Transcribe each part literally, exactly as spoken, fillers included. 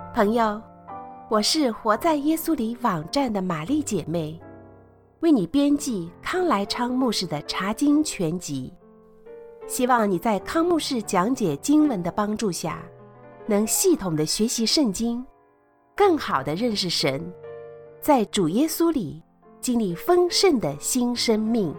朋友，我是活在耶稣里网站的玛丽姐妹，为你编辑康来昌牧师的查经全集，希望你在康牧师讲解经文的帮助下，能系统的学习圣经，更好的认识神，在主耶稣里经历丰盛的新生命。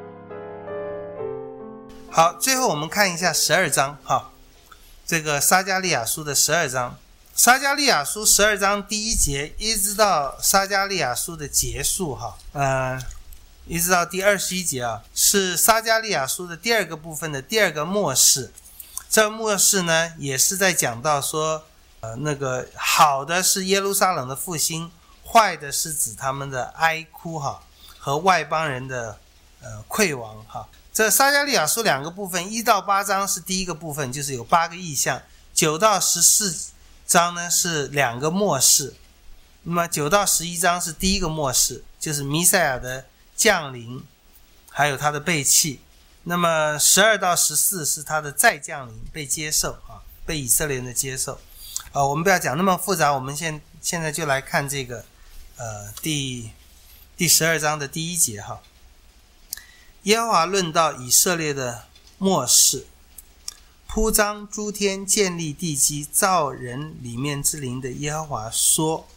好，最后我们看一下十二章哈，这个撒迦利亚书的十二章。撒迦利亚书十二章第一节一直到撒迦利亚书的结束哈，呃，一直到第二十一节啊，是撒迦利亚书的第二个部分的第二个末世。这个末世呢，也是在讲到说，呃，那个好的是耶路撒冷的复兴，坏的是指他们的哀哭哈和外邦人的呃溃亡哈。这撒迦利亚书两个部分，一到八章是第一个部分，就是有八个异象，九到十四章呢是两个末世，那么九到十一章是第一个末世，就是弥赛亚的降临，还有他的背弃。那么十二到十四是他的再降临，被接受啊，被以色列人的接受。啊，我们不要讲那么复杂，我们现现在就来看这个呃第第十二章的第一节哈。耶和华论到以色列的末世，铺张诸天，建立地基，造人里面之灵的耶和华说，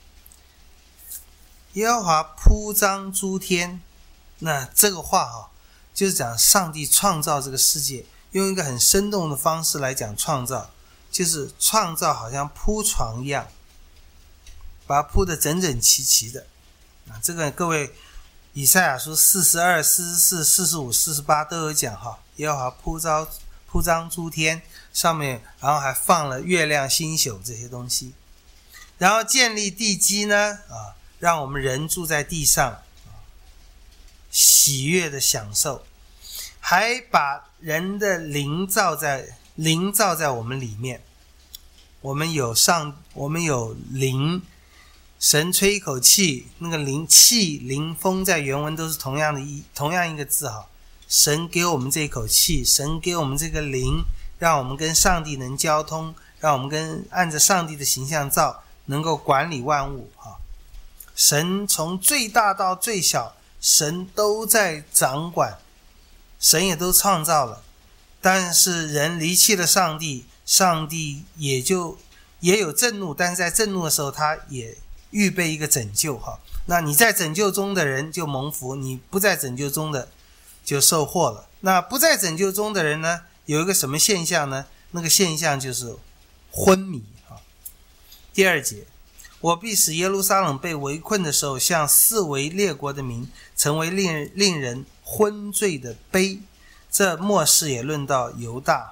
耶和华铺张诸天，那这个话哈，就是讲上帝创造这个世界，用一个很生动的方式来讲创造，就是创造好像铺床一样，把它铺得整整齐齐的。啊，这个各位以赛亚书四十二、四十四、四十五、四十八都有讲哈，耶和华铺张铺张诸天，上面然后还放了月亮星宿这些东西，然后建立地基呢啊，让我们人住在地上，啊，喜悦的享受，还把人的灵造在灵造在我们里面，我们有上我们有灵，神吹一口气，那个灵气灵风在原文都是同样的一同样一个字哈。神给我们这口气，神给我们这个灵，让我们跟上帝能交通，让我们跟按着上帝的形象造，能够管理万物哈。神从最大到最小，神都在掌管，神也都创造了，但是人离弃了上帝，上帝也就也有震怒，但是在震怒的时候他也预备一个拯救哈。那你在拯救中的人就蒙福，你不在拯救中的就受祸了。那不在拯救中的人呢，有一个什么现象呢？那个现象就是昏迷哈。第二节，我必使耶路撒冷被围困的时候，像四围列国的民，成为令令人昏醉的杯。这末世也论到犹大，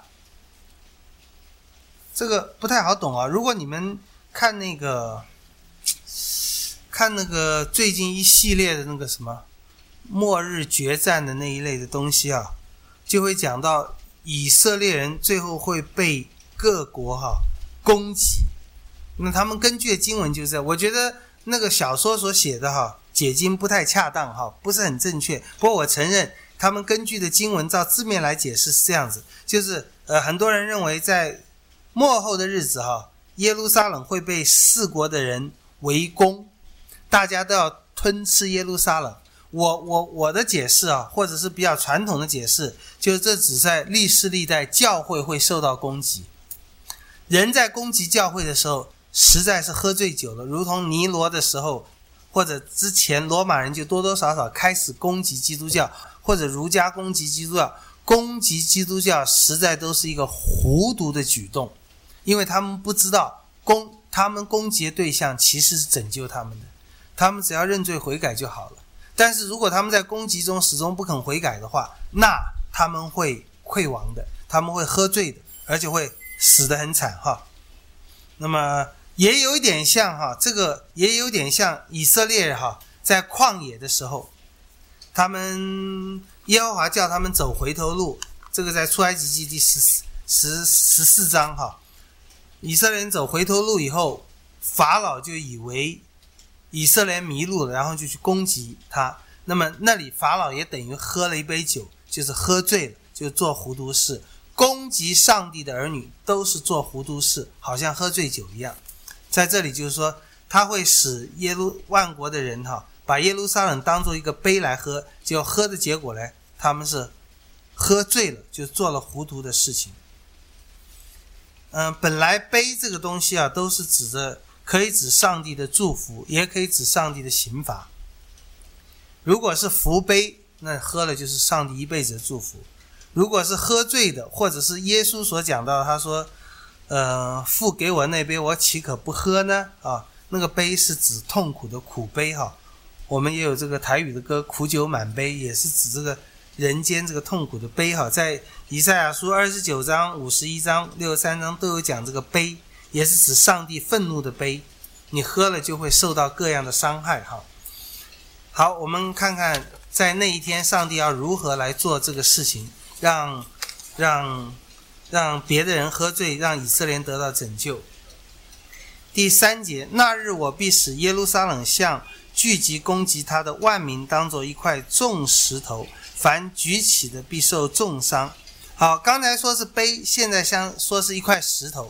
这个不太好懂啊。如果你们看那个看那个最近一系列的那个什么末日决战的那一类的东西啊，就会讲到以色列人最后会被各国哈攻击。那他们根据的经文就是这样，我觉得那个小说所写的哈解经不太恰当哈，不是很正确。不过我承认他们根据的经文照字面来解释是这样子，就是呃很多人认为在末后的日子哈，耶路撒冷会被四国的人围攻，大家都要吞吃耶路撒冷。我我我的解释啊，或者是比较传统的解释，就是这只在历世历代教会会受到攻击。人在攻击教会的时候，实在是喝醉酒了，如同尼罗的时候，或者之前罗马人就多多少少开始攻击基督教，或者儒家攻击基督教，攻击基督教实在都是一个糊涂的举动，因为他们不知道攻他们攻击的对象其实是拯救他们的，他们只要认罪悔改就好了。但是如果他们在攻击中始终不肯悔改的话，那他们会溃亡的，他们会喝醉的，而且会死得很惨哈。那么也有一点像哈，这个也有点像以色列哈，在旷野的时候，他们耶和华叫他们走回头路，这个在出埃及记第十十十四章哈，以色列人走回头路以后，法老就以为以色列迷路了，然后就去攻击他。那么那里法老也等于喝了一杯酒，就是喝醉了，就做糊涂事。攻击上帝的儿女都是做糊涂事，好像喝醉酒一样。 在这里就是说，他会使耶路万国的人哈，把耶路撒冷当作一个杯来喝，结果喝的结果呢，他们是喝醉了，就做了糊涂的事情。嗯，本来杯这个东西啊，都是指着可以指上帝的祝福，也可以指上帝的刑罚。如果是福杯，那喝了就是上帝一辈子的祝福。如果是喝醉的，或者是耶稣所讲到，他说呃，父给我那杯，我岂可不喝呢？啊，那个杯是指痛苦的苦杯哈。我们也有这个台语的歌，苦酒满杯，也是指这个人间这个痛苦的杯哈。在以赛亚书二十九章、五十一章、六十三章都有讲这个杯，也是指上帝愤怒的杯，你喝了就会受到各样的伤害哈。好，我们看看在那一天上帝要如何来做这个事情，让让让别的人喝醉，让以色列人得到拯救。第三节，那日我必使耶路撒冷像聚集攻击他的万民当作一块重石头，凡举起的必受重伤。好，刚才说是杯，现在像说是一块石头。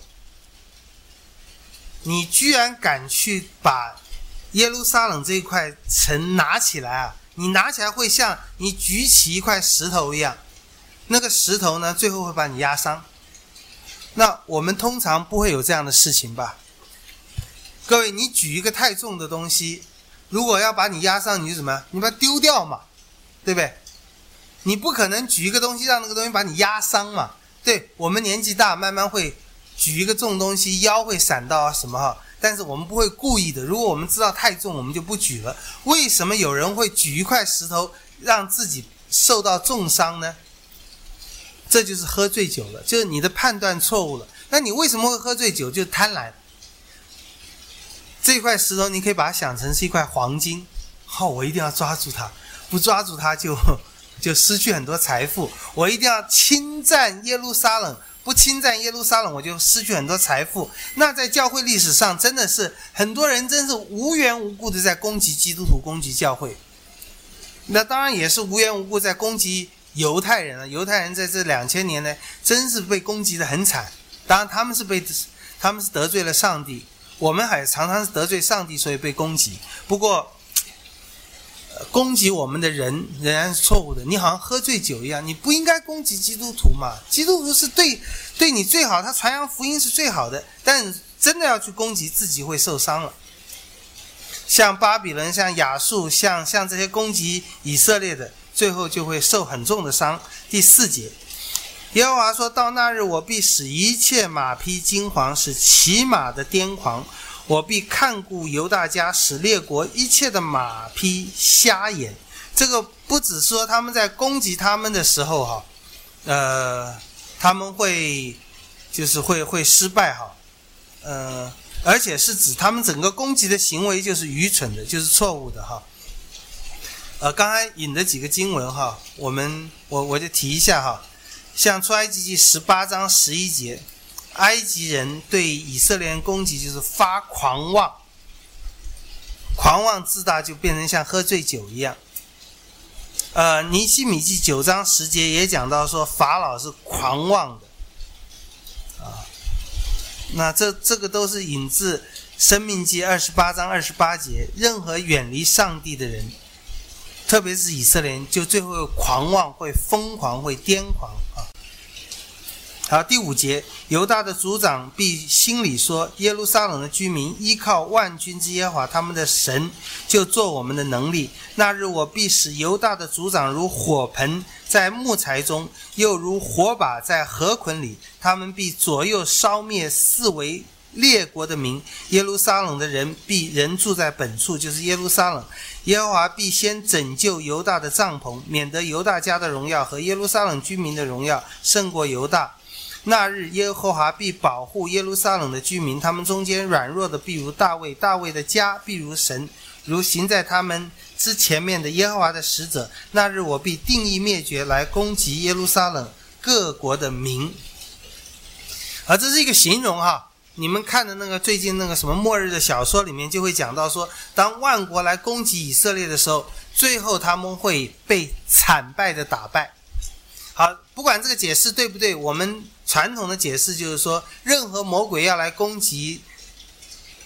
你居然敢去把耶路撒冷这一块城拿起来啊，你拿起来会像你举起一块石头一样，那个石头呢最后会把你压伤。那我们通常不会有这样的事情吧？各位，你举一个太重的东西，如果要把你压伤，你就什么？你把它丢掉嘛，对不对？你不可能举一个东西让那个东西把你压伤嘛。对，我们年纪大慢慢会举一个重东西，腰会闪到啊什么哈，但是我们不会故意的。如果我们知道太重，我们就不举了。为什么有人会举一块石头让自己受到重伤呢？这就是喝醉酒了，就是你的判断错误了。那你为什么会喝醉酒？就是贪婪。这块石头你可以把它想成是一块黄金，好、哦，我一定要抓住它，不抓住它就就失去很多财富。我一定要侵占耶路撒冷，不侵占耶路撒冷我就失去很多财富。那在教会历史上真的是很多人真是无缘无故的在攻击基督徒，攻击教会。那当然也是无缘无故在攻击犹太人了。犹太人在这两千年呢，真是被攻击得很惨。当然他们是被他们是得罪了上帝，我们还常常是得罪上帝，所以被攻击。不过攻击我们的人仍然是错误的。你好像喝醉酒一样，你不应该攻击基督徒嘛。基督徒是对对你最好，他传扬福音是最好的，但真的要去攻击，自己会受伤了。像巴比伦，像亚述，像像这些攻击以色列的，最后就会受很重的伤。第四节，耶和华说，到那日我必使一切马匹惊惶，使骑马的癫狂，我必看顾犹大家，使列国一切的马匹瞎眼。这个不只说他们在攻击他们的时候哈，呃，他们会就是会会失败哈，呃，而且是指他们整个攻击的行为就是愚蠢的，就是错误的哈。呃，刚才引的几个经文哈，我们我我就提一下哈，像出埃及记十八章十一节。埃及人对以色列人攻击就是发狂妄，狂妄自大就变成像喝醉酒一样。呃，尼希米记九章十节也讲到说法老是狂妄的啊。那这这个都是引自申命记二十八章二十八节，任何远离上帝的人，特别是以色列人，就最后会狂妄，会疯狂，会癫狂啊。好，第五节，犹大的族长必心里说，耶路撒冷的居民依靠万军之耶和华他们的神，就做我们的能力。那日我必使犹大的族长如火盆在木材中，又如火把在河捆里，他们必左右烧灭四围列国的民。耶路撒冷的人必仍住在本处，就是耶路撒冷。耶和华必先拯救犹大的帐篷，免得犹大家的荣耀和耶路撒冷居民的荣耀胜过犹大。那日耶和华必保护耶路撒冷的居民，他们中间软弱的必如大卫，大卫的家必如神，如行在他们之前面的耶和华的使者。那日我必定义灭绝，来攻击耶路撒冷各国的民。而这是一个形容哈，你们看的那个最近那个什么末日的小说里面就会讲到说，当万国来攻击以色列的时候，最后他们会被惨败的打败。好，不管这个解释对不对，我们传统的解释就是说，任何魔鬼要来攻击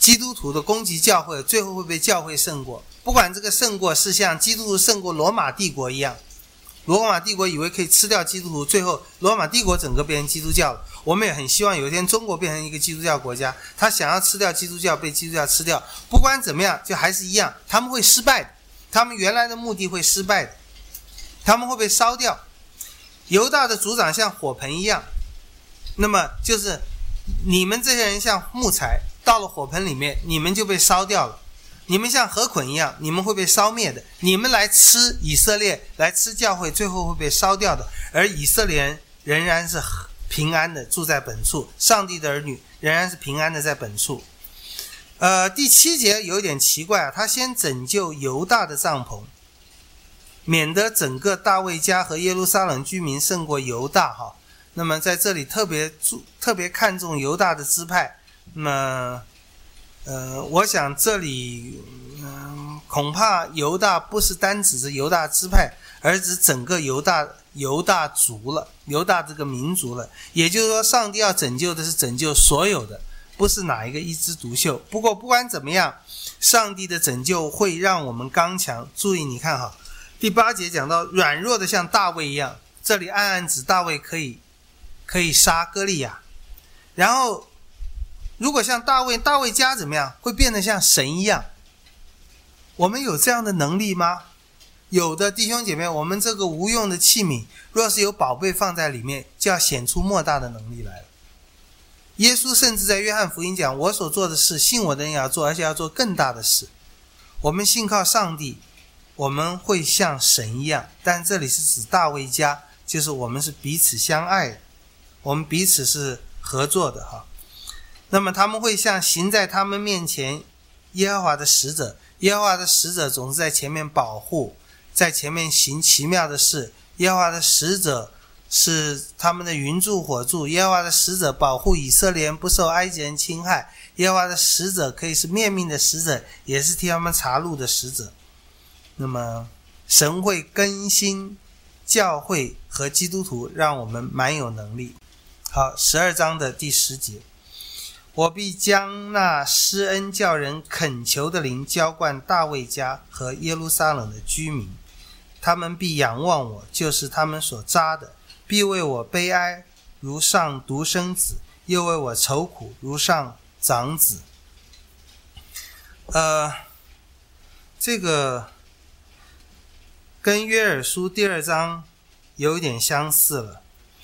基督徒的攻击教会，最后会被教会胜过。不管这个胜过是像基督徒胜过罗马帝国一样，罗马帝国以为可以吃掉基督徒，最后罗马帝国整个变成基督教了。我们也很希望有一天中国变成一个基督教国家，他想要吃掉基督教，被基督教吃掉。不管怎么样，就还是一样，他们会失败的，他们原来的目的会失败的，他们会被烧掉。犹大的族长像火盆一样，那么就是你们这些人像木材，到了火盆里面，你们就被烧掉了。你们像河捆一样，你们会被烧灭的。你们来吃以色列，来吃教会，最后会被烧掉的。而以色列人仍然是平安的住在本处，上帝的儿女仍然是平安的在本处。呃，第七节有点奇怪啊，他先拯救犹大的帐篷，免得整个大卫家和耶路撒冷居民胜过犹大哈。那么在这里特别注特别看重犹大的支派。那么呃，我想这里嗯，恐怕犹大不是单指着犹大支派，而指整个犹大犹大族了，犹大这个民族了。也就是说，上帝要拯救的是拯救所有的，不是哪一个一枝独秀。不过不管怎么样，上帝的拯救会让我们刚强。注意你看哈，第八节讲到软弱的像大卫一样，这里暗暗指大卫可以可以杀歌利亚。然后如果像大卫，大卫家怎么样？会变得像神一样。我们有这样的能力吗？有的，弟兄姐妹，我们这个无用的器皿，若是有宝贝放在里面，就要显出莫大的能力来了。耶稣甚至在约翰福音讲，我所做的事，信我的人也要做，而且要做更大的事。我们信靠上帝，我们会像神一样。但这里是指大卫家，就是我们是彼此相爱的，我们彼此是合作的哈。那么他们会像行在他们面前耶和华的使者，耶和华的使者总是在前面保护，在前面行奇妙的事。耶和华的使者是他们的云柱火柱，耶和华的使者保护以色列人不受埃及人侵害。耶和华的使者可以是面命的使者，也是替他们查路的使者。那么神会更新教会和基督徒，让我们蛮有能力。好，十二章的第十节，我必将那施恩叫人恳求的灵浇灌大卫家和耶路撒冷的居民，他们必仰望我，就是他们所扎的，必为我悲哀，如上独生子，又为我愁苦，如上长子。呃，这个跟约珥书第二章有一点相似了。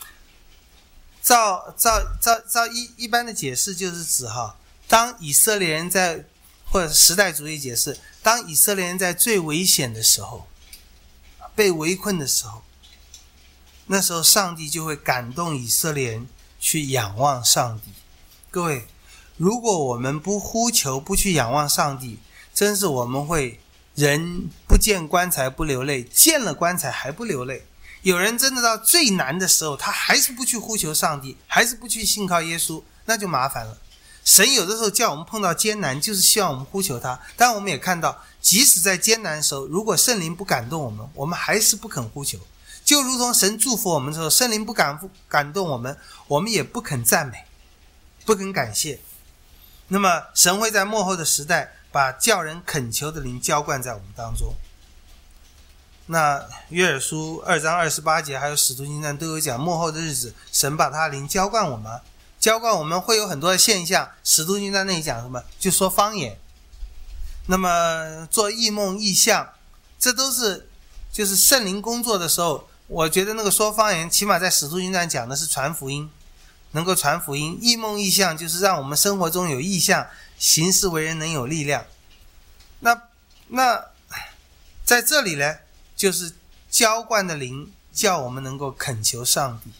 照照照照一一般的解释，就是指哈，当以色列人在，或者时代主义解释，当以色列人在最危险的时候，被围困的时候，那时候上帝就会感动以色列人去仰望上帝。各位，如果我们不呼求，不去仰望上帝，真是我们会人不见棺材不流泪，见了棺材还不流泪。有人真的到最难的时候，他还是不去呼求上帝，还是不去信靠耶稣，那就麻烦了。神有的时候叫我们碰到艰难，就是希望我们呼求他。但我们也看到，即使在艰难的时候，如果圣灵不感动我们，我们还是不肯呼求。就如同神祝福我们的时候，圣灵不感感动我们，我们也不肯赞美，不肯感谢。那么神会在末后的时代，把叫人恳求的灵浇灌在我们当中。那约珥书二章二十八节还有使徒行传都有讲，末后的日子神把他的灵浇灌我们，浇灌我们会有很多的现象。使徒行传那里讲什么？就说方言，那么做异梦异象，这都是就是圣灵工作的时候。我觉得那个说方言起码在使徒行传讲的是传福音，能够传福音。异梦异象就是让我们生活中有异象，行事为人能有力量。那那在这里呢，就是浇灌的灵叫我们能够恳求上帝。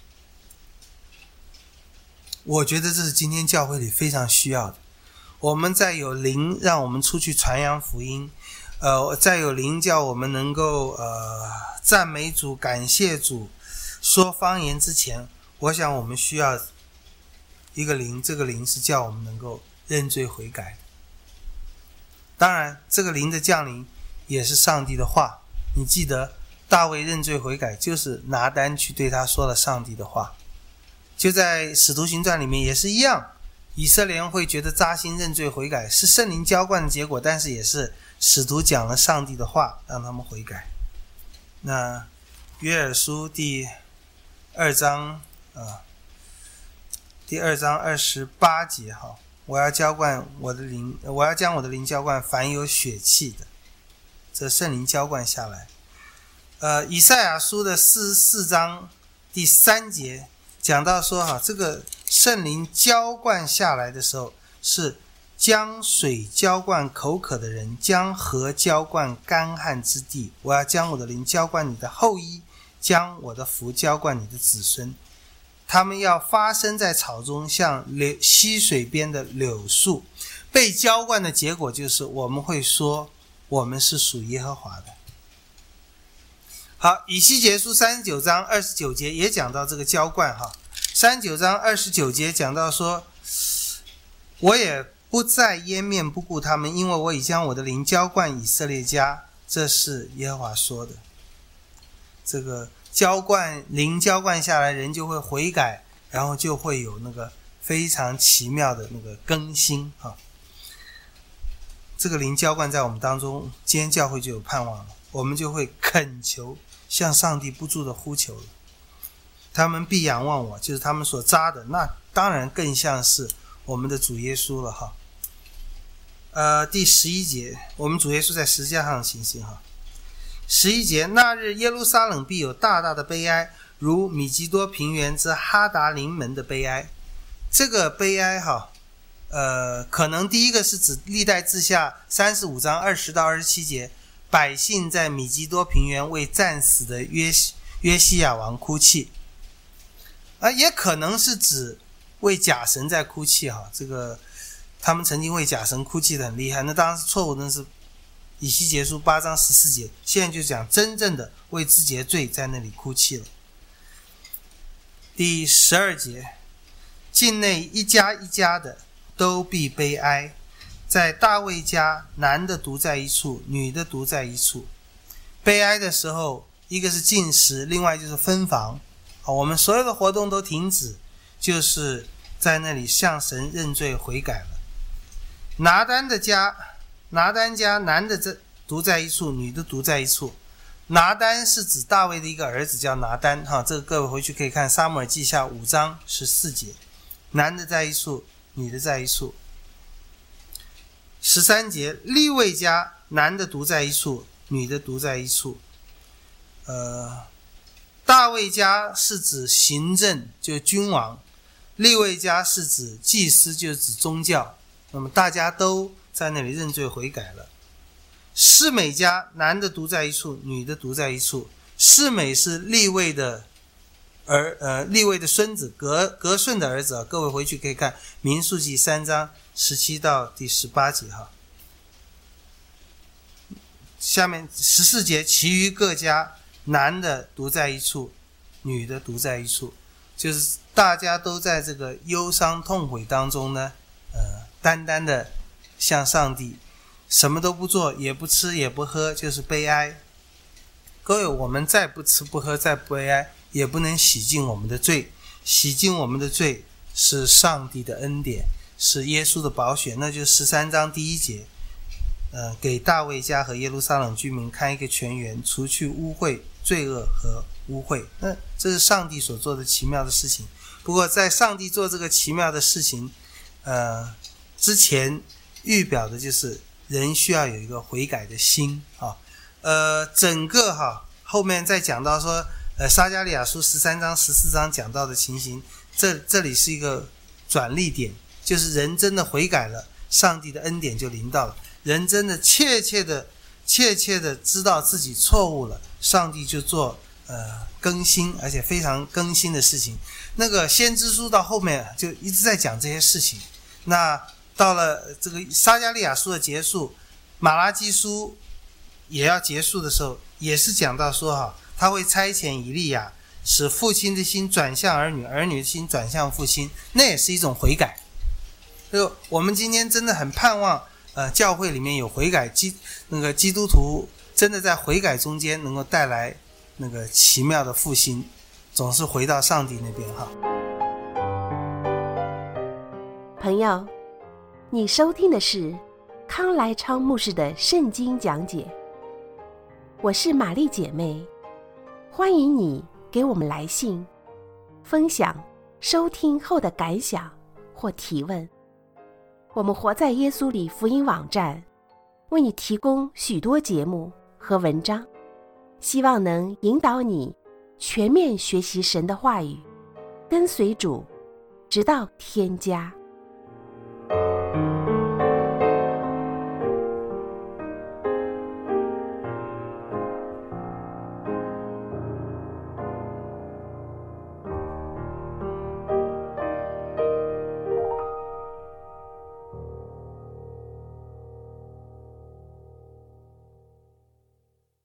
我觉得这是今天教会里非常需要的。我们在有灵让我们出去传扬福音，呃，在有灵叫我们能够呃赞美主、感谢主、说方言之前，我想我们需要一个灵，这个灵是叫我们能够认罪悔改的。当然这个灵的降临也是上帝的话。你记得大卫认罪悔改，就是拿单去对他说了上帝的话。就在使徒行传里面也是一样， 以色列人会觉得扎心认罪悔改，是圣灵浇灌的结果，但是也是使徒讲了上帝的话让他们悔改。那约珥书第二章啊，第二章二十八节哈，我要浇灌我的灵，我要将我的灵浇灌凡有血气的，这圣灵浇灌下来。呃，以赛亚书的四十四章第三节讲到说哈，这个圣灵浇灌下来的时候，是将水浇灌口渴的人，将河浇灌干旱之地。我要将我的灵浇灌你的后裔，将我的福浇灌你的子孙。他们要发生在草中，像溪水边的柳树。被浇灌的结果就是我们会说我们是属耶和华的。好，以西结书三十九章二十九节也讲到这个浇灌哈。三十九章二十九节讲到说，我也不再掩面不顾他们，因为我已将我的灵浇灌以色列家，这是耶和华说的。这个浇灌灵浇灌下来，人就会悔改，然后就会有那个非常奇妙的那个更新啊。这个灵浇灌在我们当中，今天教会就有盼望了，我们就会恳求，向上帝不住的呼求了。他们必仰望我，就是他们所扎的，那当然更像是我们的主耶稣了哈。呃，第十一节，我们主耶稣在十字架上行刑哈。十一节，那日耶路撒冷必有大大的悲哀，如米基多平原之哈达临门的悲哀。这个悲哀哈，呃，可能第一个是指历代志下三十五章二十到二十七节，百姓在米基多平原为战死的约约西亚王哭泣。啊，也可能是指为假神在哭泣哈，这个他们曾经为假神哭泣的很厉害，那当然是错误的，是以西结书八章十四节，现在就讲真正的为自己的罪在那里哭泣了。第十二节，境内一家一家的都必悲哀，在大卫家，男的独在一处，女的独在一处。悲哀的时候，一个是禁食，另外就是分房。我们所有的活动都停止，就是在那里向神认罪悔改了。拿单的家，拿单家，男的独在一处，女的独在一处。拿单是指大卫的一个儿子叫拿单哈，这个各位回去可以看撒母耳记下五章十四节，男的在一处，女的在一处。十三节，利未家，男的独在一处，女的独在一处。呃大卫家是指行政，就君王；利未家是指祭司，就是指宗教。那么大家都在那里认罪悔改了。示每家，男的独在一处，女的独在一处。示每是利未的儿，呃，利未的孙子，革革顺的儿子啊。各位回去可以看民数记三章十七到第十八节哈。下面十四节，其余各家，男的独在一处，女的独在一处，就是大家都在这个忧伤痛悔当中呢，呃，单单的向上帝，什么都不做，也不吃也不喝，就是悲哀。各位，我们再不吃不喝再不悲哀，也不能洗净我们的罪。洗净我们的罪是上帝的恩典，是耶稣的宝血，那就是十三章第一节。呃，给大卫家和耶路撒冷居民开一个泉源，除去污秽、罪恶和污秽。那这是上帝所做的奇妙的事情。不过在上帝做这个奇妙的事情呃，之前预表的就是人需要有一个悔改的心啊。呃，整个哈后面再讲到说呃，撒迦利亚书十三章十四章讲到的情形，这这里是一个转捩点，就是人真的悔改了，上帝的恩典就临到了。人真的切切的切切的知道自己错误了，上帝就做呃更新，而且非常更新的事情。那个先知书到后面就一直在讲这些事情。那到了这个撒迦利亚书的结束，马拉基书也要结束的时候，也是讲到说哈，他会差遣以利亚，使父亲的心转向儿女，儿女的心转向父亲，那也是一种悔改。就我们今天真的很盼望呃，教会里面有悔改，基那个基督徒真的在悔改中间能够带来那个奇妙的复兴，总是回到上帝那边哈。 朋友，你收听的是康来昌牧师的圣经讲解。我是玛丽姐妹，欢迎你给我们来信，分享收听后的感想或提问。我们活在耶稣里福音网站为你提供许多节目和文章，希望能引导你全面学习神的话语，跟随主，直到天家。